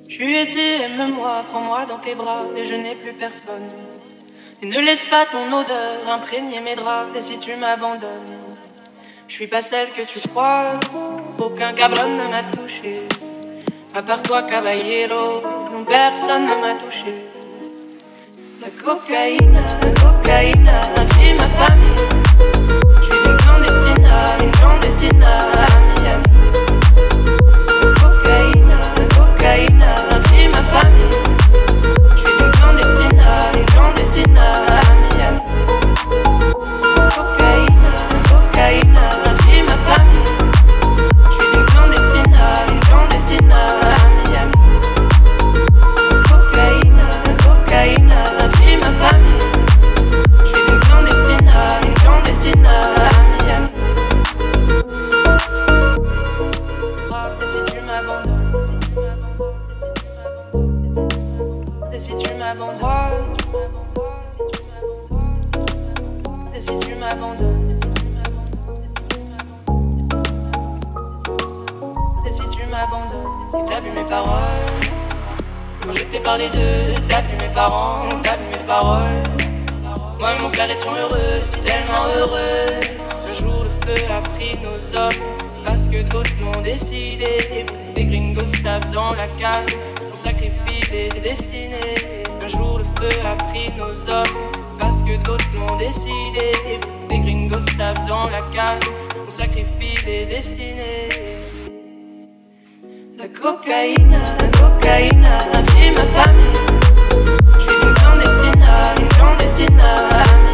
Je lui ai dit aime-moi, prends-moi dans tes bras et je n'ai plus personne. Et ne laisse pas ton odeur imprégner mes draps. Et si tu m'abandonnes, je suis pas celle que tu crois. Aucun cabron ne m'a touché, à part toi caballero, non personne ne m'a touché. La cocaïne a pris ma famille. Je suis une clandestine à Miami. La cocaïne a pris ma famille. Je suis une clandestine à Miami. La cocaïne a pris ma famille. Je suis une clandestine à Miami. La cocaïne a pris ma famille. Je suis une clandestine à Miami. Et si tu m'abandonnes, et si tu m'abandonnes, et si tu m'abandonnes, et si tu m'abandonnes, si t'as vu mes paroles, quand je t'ai parlé d'eux, t'as vu mes parents, t'as vu mes paroles. Moi et mon frère étions heureux, si tellement heureux. Un jour le feu a pris nos hommes, parce que d'autres l'ont décidé. Des gringos tapent dans la cave, on sacrifie des destinées. Un jour le feu a pris nos hommes, parce que d'autres l'ont décidé. Des gringos tapent dans la cave, on sacrifie des destinées. La cocaïne a pris ma famille. Je suis une clandestine à Miami.